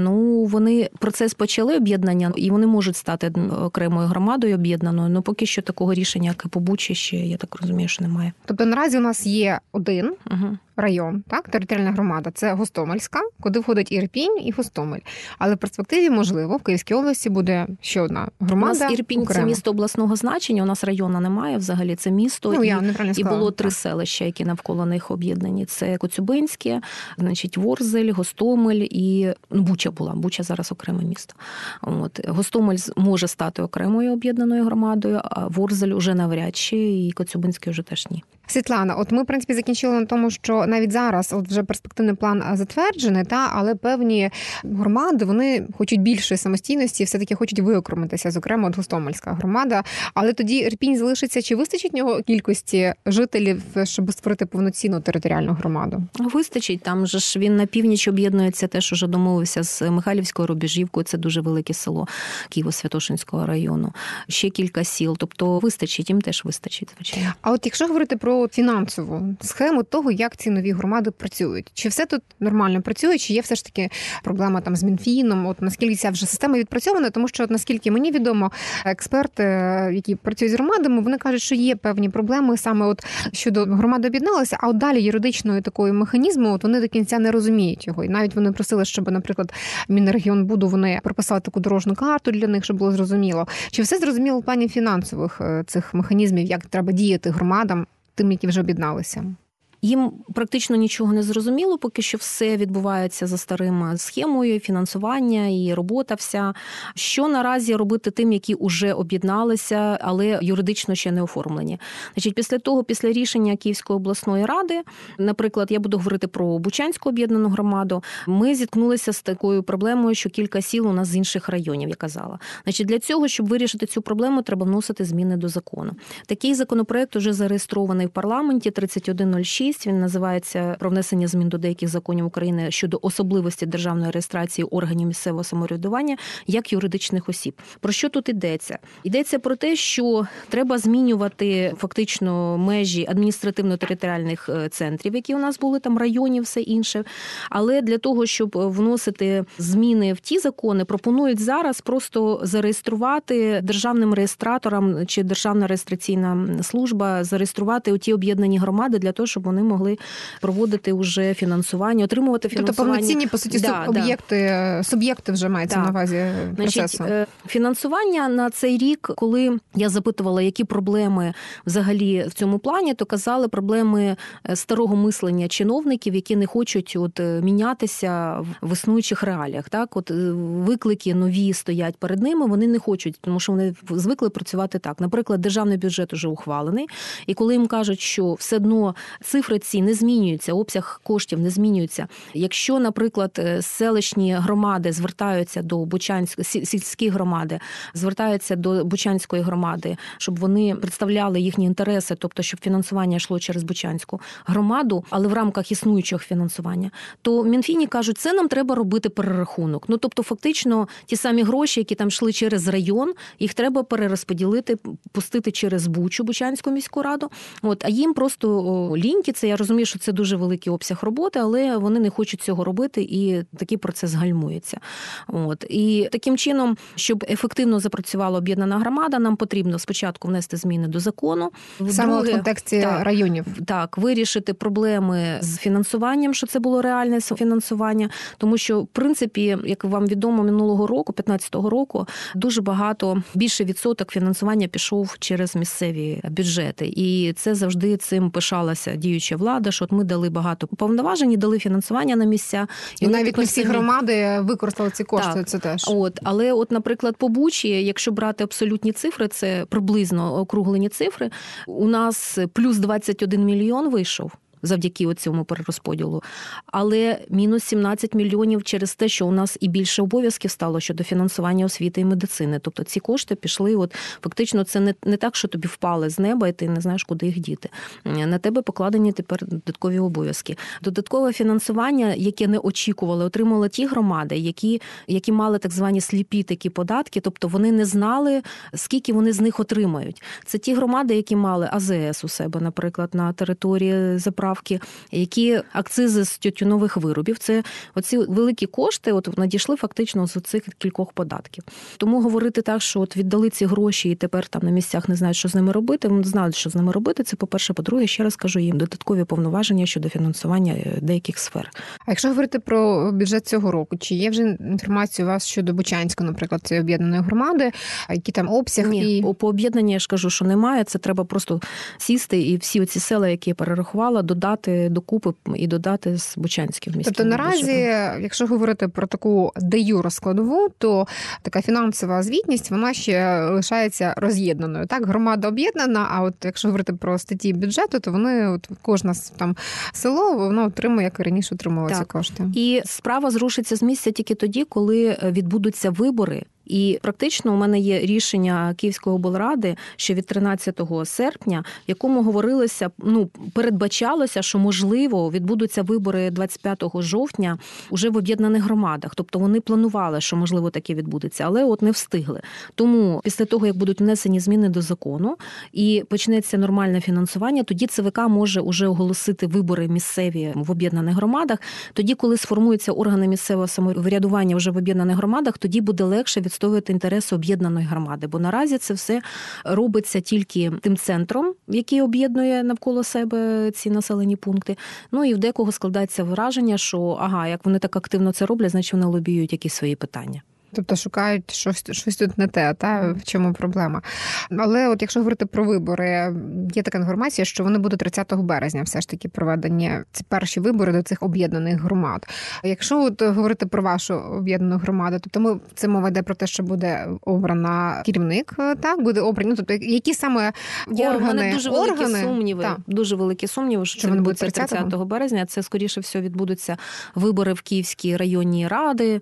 Вони процес почали об'єднання, і вони можуть стати окремою громадою об'єднаною, але поки що такого рішення, як і по Бучі, ще, я так розумію, що немає. Тобто наразі у нас є один район, так, територіальна громада, це Гостомельська, куди входить Ірпінь і Гостомель. Але в перспективі, можливо, в Київській області буде ще одна громада. У нас Ірпінь окремо. Це місто обласного значення, у нас району немає взагалі, це місто, і було 3 селища, які навколо них об'єднані. Це Коцюбинське, Ворзель, Гостомель і Буча була. Буча зараз окреме місто. Гостомель може стати окремою об'єднаною громадою, а Ворзель уже навряд чи, і Коцюбинське вже теж ні. Світлана, от ми, в принципі, закінчили на тому, що навіть зараз от вже перспективний план затверджений, але певні громади, вони хочуть більшої самостійності, все-таки хочуть виокремитися, зокрема, от Гостомельська громада. Але тоді Ірпінь залишиться, чи вистачить нього кількості жителів, щоб створити повноцінну територіальну громаду? Вистачить, там же ж він на північ об'єднується, теж уже домовився з Михайлівською Рубіжівкою, це дуже велике село Києво-Святошинського району. Ще кілька сіл, тобто вистачить, їм теж вистачить, звичайно. А от якщо говорити про фінансову схему того, як ці нові громади працюють, чи все тут нормально працює, чи є все ж таки проблема там з Мінфіном, от наскільки ця вже система відпрацьована, тому що, от, наскільки мені відомо, експерти, які працюють з громадами, вони кажуть, що є певні проблеми саме от щодо громади об'єдналися, а от далі юридичної такої механізму, от вони до кінця не розуміють його. І навіть вони просили, щоб, наприклад, Мінрегіонбуду вони прописали таку дорожну карту для них, щоб було зрозуміло. Чи все зрозуміло в плані фінансових цих механізмів, як треба діяти громадам, тим, які вже об'єдналися? Їм практично нічого не зрозуміло, поки що все відбувається за старим схемою, фінансування і робота вся. Що наразі робити тим, які вже об'єдналися, але юридично ще не оформлені? Значить, після рішення Київської обласної ради, наприклад, я буду говорити про Бучанську об'єднану громаду, ми зіткнулися з такою проблемою, що кілька сіл у нас з інших районів, я казала. Значить, для цього, щоб вирішити цю проблему, треба вносити зміни до закону. Такий законопроект уже зареєстрований в парламенті, 3106. Він називається «Про внесення змін до деяких законів України щодо особливості державної реєстрації органів місцевого самоврядування як юридичних осіб». Про що тут йдеться? Йдеться про те, що треба змінювати фактично межі адміністративно-територіальних центрів, які у нас були, там районів, все інше. Але для того, щоб вносити зміни в ті закони, пропонують зараз просто зареєструвати державним реєстраторам чи Державна реєстраційна служба, зареєструвати оті об'єднані громади для того, щоб вони могли проводити вже фінансування, отримувати фінансування. Тобто повноцінні, по суті, суб'єкти вже мається на увазі процесу. Значить, фінансування на цей рік, коли я запитувала, які проблеми взагалі в цьому плані, то казали проблеми старого мислення чиновників, які не хочуть мінятися в існуючих реаліях. Так? Виклики нові стоять перед ними, вони не хочуть, тому що вони звикли працювати так. Наприклад, державний бюджет уже ухвалений, і коли їм кажуть, що все одно цифри ці не змінюються, обсяг коштів не змінюється. Якщо, наприклад, селищні громади звертаються до сільські громади, звертаються до Бучанської громади, щоб вони представляли їхні інтереси, тобто, щоб фінансування йшло через Бучанську громаду, але в рамках існуючого фінансування, то в Мінфіні кажуть, це нам треба робити перерахунок. Тобто, фактично, ті самі гроші, які там йшли через район, їх треба перерозподілити, пустити через Бучанську міську раду. А їм просто ліньки, це я розумію, що це дуже великий обсяг роботи, але вони не хочуть цього робити, і такий процес гальмується. І таким чином, щоб ефективно запрацювала об'єднана громада, нам потрібно спочатку внести зміни до закону. Саме в контексті районів. Так, вирішити проблеми з фінансуванням, що це було реальне фінансування, тому що, в принципі, як вам відомо, минулого року, 15-го року, дуже багато, більше відсоток фінансування пішов через місцеві бюджети. І це завжди цим пишалася діюча влада, що ми дали багато повноважень, дали фінансування на місця. І навіть не всі громади використали ці кошти, так. Це теж. Але, наприклад, по Бучі, якщо брати абсолютні цифри, це приблизно округлені цифри, у нас плюс 21 мільйон вийшов завдяки цьому перерозподілу. Але мінус 17 мільйонів через те, що у нас і більше обов'язків стало щодо фінансування освіти і медицини. Тобто ці кошти пішли, фактично це не так, що тобі впали з неба і ти не знаєш, куди їх діти. На тебе покладені тепер додаткові обов'язки. Додаткове фінансування, яке не очікували, отримали ті громади, які мали так звані сліпі такі податки, тобто вони не знали, скільки вони з них отримають. Це ті громади, які мали АЗС у себе, наприклад, на території заправки, які акцизи з тютюнових виробів. Це оці великі кошти надійшли фактично з цих кількох податків. Тому говорити так, що віддали ці гроші і тепер там на місцях не знають, що з ними робити. Вони знають, що з ними робити. Це, по-перше. По-друге, ще раз кажу, їм додаткові повноваження щодо фінансування деяких сфер. А якщо говорити про бюджет цього року, чи є вже інформація у вас щодо Бучанської, наприклад, цієї об'єднаної громади, які там обсяг? По об'єднанні я ж кажу, що немає. Це треба просто сісти і всі оці села, які я перерахувала, додати додати докупи і додати з Бучанським міським. Тобто наразі, якщо говорити про таку де-юре складову, то така фінансова звітність, вона ще лишається роз'єднаною. Так, громада об'єднана, а от якщо говорити про статті бюджету, то вони, от кожне там село, воно отримує, як і раніше отримувало ці кошти. І справа зрушиться з місця тільки тоді, коли відбудуться вибори. І практично у мене є рішення Київської облради, що від 13 серпня, в якому говорилося, передбачалося, що можливо відбудуться вибори 25 жовтня уже в об'єднаних громадах. Тобто вони планували, що можливо таке відбудеться, але от не встигли. Тому після того, як будуть внесені зміни до закону і почнеться нормальне фінансування, тоді ЦВК може уже оголосити вибори місцеві в об'єднаних громадах. Тоді, коли сформуються органи місцевого самоврядування вже в об'єднаних громадах, тоді буде легше відстоювати інтереси об'єднаної громади. Бо наразі це все робиться тільки тим центром, який об'єднує навколо себе ці населені пункти. Ну і в декого складається враження, що як вони так активно це роблять, значить вони лобіюють якісь свої питання. Тобто шукають щось тут не те, в чому проблема. Але от якщо говорити про вибори, є така інформація, що вони будуть 30 березня все ж таки проведені, ці перші вибори до цих об'єднаних громад. Якщо от говорити про вашу об'єднану громаду, тобто це мова йде про те, що буде обрана керівник, буде обрані, тобто які саме органи? У мене дуже великі сумніви, що це буде 30 березня. Це, скоріше всього, відбудуться вибори в Київській районній ради.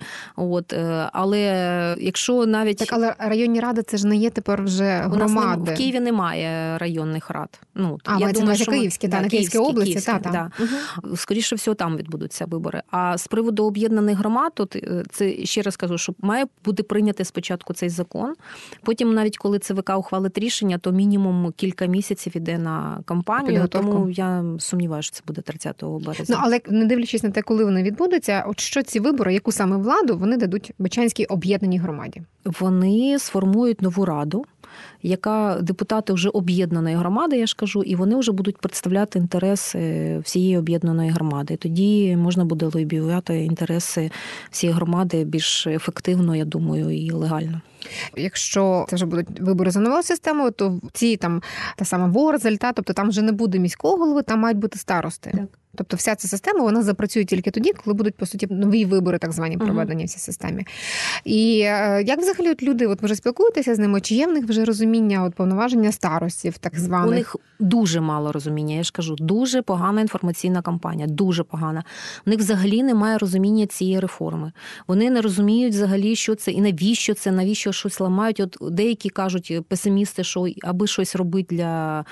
Але якщо навіть... Але районні ради це ж не є тепер вже громади. У нас в Києві немає районних рад. Я думаю, що Київські, на Київській області. Скоріше всього, там відбудуться вибори. А з приводу об'єднаних громад, це ще раз кажу, що має бути прийнятий спочатку цей закон. Потім, навіть коли ЦВК ухвалить рішення, то мінімум кілька місяців іде на кампанію. Тому я сумніваюся, що це буде 30 березня. Але не дивлячись на те, коли вони відбудуться, от що ці вибори, яку саме владу вони дадуть Бучанській об'єднаній громаді? Вони сформують нову раду, яка депутати вже об'єднаної громади, я ж кажу, і вони вже будуть представляти інтереси всієї об'єднаної громади. Тоді можна буде лобіювати інтереси всієї громади більш ефективно, я думаю, і легально. Якщо це вже будуть вибори за новою системою, то ці та сама Ворзель, тобто там вже не буде міського голови, там мають бути старости. Так. Тобто вся ця система, вона запрацює тільки тоді, коли будуть, по суті, нові вибори, так звані, проведені в цій системі. І як взагалі люди, ви вже спілкуєтеся з ними, чи є в них вже розуміння повноваження старостів, так званих? У них дуже мало розуміння, я ж кажу, дуже погана інформаційна кампанія, дуже погана. У них взагалі немає розуміння цієї реформи. Вони не розуміють взагалі, що це і навіщо щось ламають. От деякі кажуть, песимісти, що аби щось робити для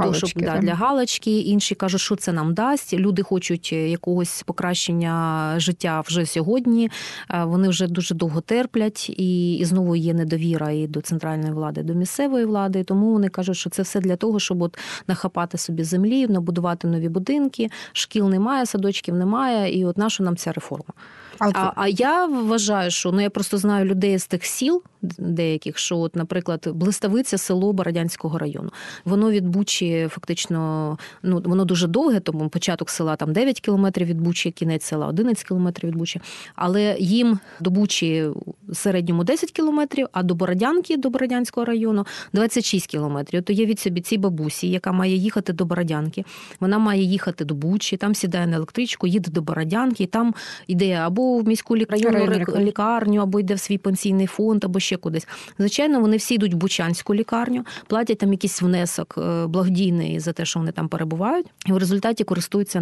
галочки, інші кажуть, що це нам дасть. Люди хочуть якогось покращення життя вже сьогодні, вони вже дуже довго терплять, і знову є недовіра і до центральної влади, до місцевої влади, тому вони кажуть, що це все для того, щоб нахапати собі землі, набудувати нові будинки, шкіл немає, садочків немає, і нащо нам ця реформа? А я вважаю, що, я просто знаю людей з тих сіл деяких, що, наприклад, Блиставиця, село Бородянського району. Воно від Бучі фактично, воно дуже довге, тому початок села там 9 кілометрів від Бучі, кінець села 11 кілометрів від Бучі. Але їм до Бучі в середньому 10 кілометрів, а до Бородянки, до Бородянського району 26 кілометрів. То є від собі цій бабусі, яка має їхати до Бородянки. Вона має їхати до Бучі, там сідає на електричку, їде до Бородянки, і там йде або в міську районну лікарню, або йде в свій пенсійний фонд, або ще кудись. Звичайно, вони всі йдуть в Бучанську лікарню, платять там якийсь внесок благодійний за те, що вони там перебувають, і в результаті користуються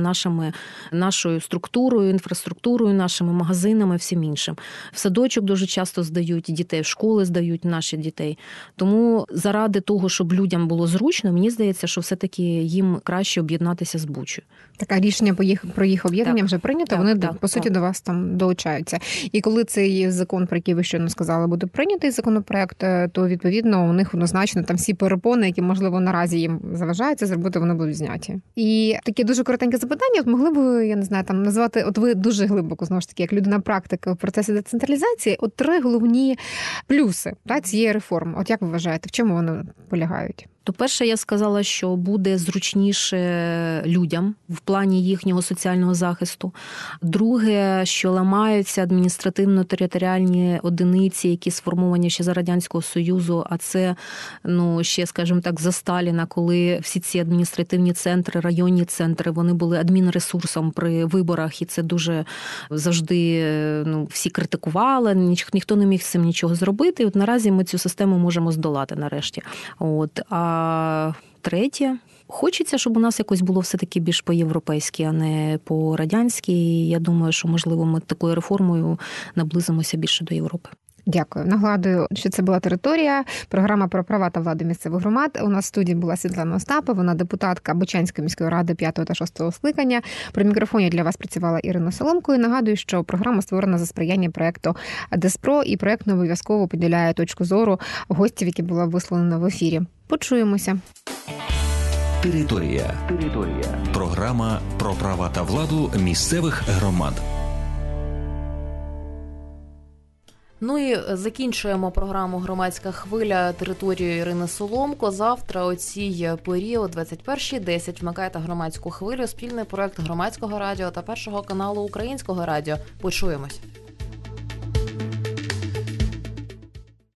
нашою структурою, інфраструктурою, нашими магазинами, всім іншим. В садочок дуже часто здають дітей, в школи здають наші дітей. Тому заради того, щоб людям було зручно, мені здається, що все-таки їм краще об'єднатися з Бучею. Таке рішення про їх об'єднання вже прийнято, вони, по суті, до вас там долучаються. І коли цей закон, про який ви щойно сказали, буде прийнятий законопроект, то, відповідно, у них однозначно там всі перепони, які, можливо, наразі їм заважають це зробити, вони будуть зняті. І таке дуже коротеньке запитання, могли б, я не знаю, там назвати, ви дуже глибоко, знову ж таки, як людина практика в процесі децентралізації, 3 головні плюси цієї реформи. Як ви вважаєте, в чому вони полягають? То перше, я сказала, що буде зручніше людям в плані їхнього соціального захисту. Друге, що ламаються адміністративно-територіальні одиниці, які сформовані ще за Радянського Союзу, а це, ще, скажімо так, за Сталіна, коли всі ці адміністративні центри, районні центри, вони були адмінресурсом при виборах, і це дуже завжди всі критикували, ніхто не міг з цим нічого зробити. І от наразі ми цю систему можемо здолати нарешті. А третє, хочеться, щоб у нас якось було все-таки більш по-європейськи, а не по-радянськи. І я думаю, що, можливо, ми такою реформою наблизимося більше до Європи. Дякую. Нагадую, що це була «Територія», програма про права та владу місцевих громад. У нас в студії була Світлана Остапа, вона депутатка Бучанської міської ради 5 та 6 скликання. При мікрофоні для вас працювала Ірина Соломко. І нагадую, що програма створена за сприяння проєкту ДЕСПРО, і проєкт не обов'язково поділяє точку зору гостів, які була висловлена в ефірі. Почуємося. «Територія». Програма про права та владу місцевих громад. І закінчуємо програму «Громадська хвиля» територією Ірини Соломко. Завтра о цій порі о 21:10 вмикайте «Громадську хвилю», спільний проект Громадського радіо та Першого каналу Українського радіо. Почуємось.